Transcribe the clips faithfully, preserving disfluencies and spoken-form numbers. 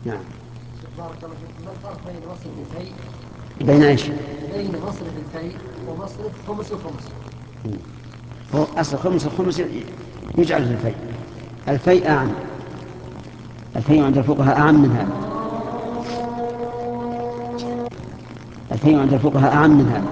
نعم. بارك الله فيكم. ما الفرق بين مصرف الفيء؟ بين ايش؟ بين مصرف الفيء ومصرف خمس وخمس. هو أصل خمس الخمس يجعل في الفيء. الفيء أعم، الفيء عند الفقهاء أعم من هذا. الفيء عند الفقهاء أعم من هذا،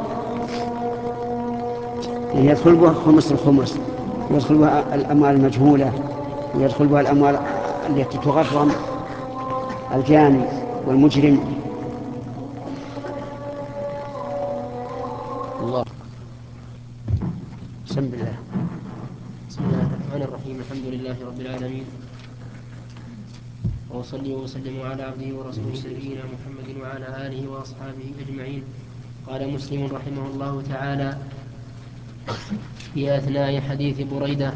يعني يدخل بها خمس الخمس، ويدخل بها الأموال المجهولة، ويدخل بها الأموال التي تغرم الجاني والمجرم. الله. بسم الله. بسم الله الرحمن الرحيم. الحمد لله رب العالمين، وأصلي وأسلم على عبده ورسوله نبينا محمد وعلى آله وأصحابه أجمعين. قال مسلم رحمه الله تعالى في أثناء حديث بريدة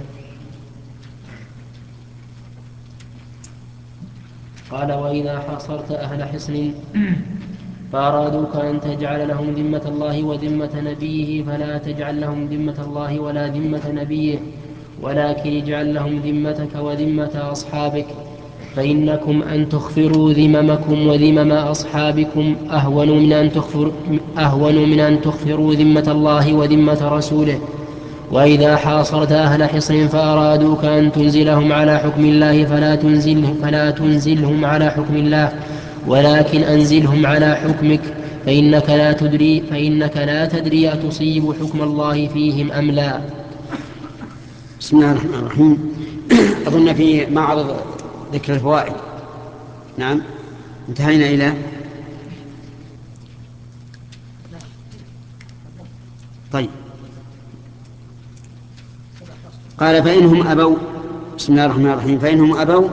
قال: وإذا حاصرت أهل حصن فأرادوك أن تجعل لهم ذمة الله وذمة نبيه فلا تجعل لهم ذمة الله ولا ذمة نبيه، ولكن اجعل لهم ذمتك وذمة أصحابك، فإنكم أن تخفروا ذممكم وذمم أصحابكم أهون من أن تخفر أهون من أن تخفروا ذمة الله وذمة رسوله. وإذا حاصرت أهل حصن فأرادوك أن تنزلهم على حكم الله فلا, تنزل فلا تنزلهم على حكم الله، ولكن أنزلهم على حكمك، فإنك لا تدري, فإنك لا تدري أتصيب حكم الله فيهم أم لا. بسم الله الرحمن الرحيم. أظن في معرض ذكر الفوائد. نعم، انتهينا إلى طيب. قال: فإنهم أبوا. بسم الله الرحمن الرحيم. فإنهم أبوا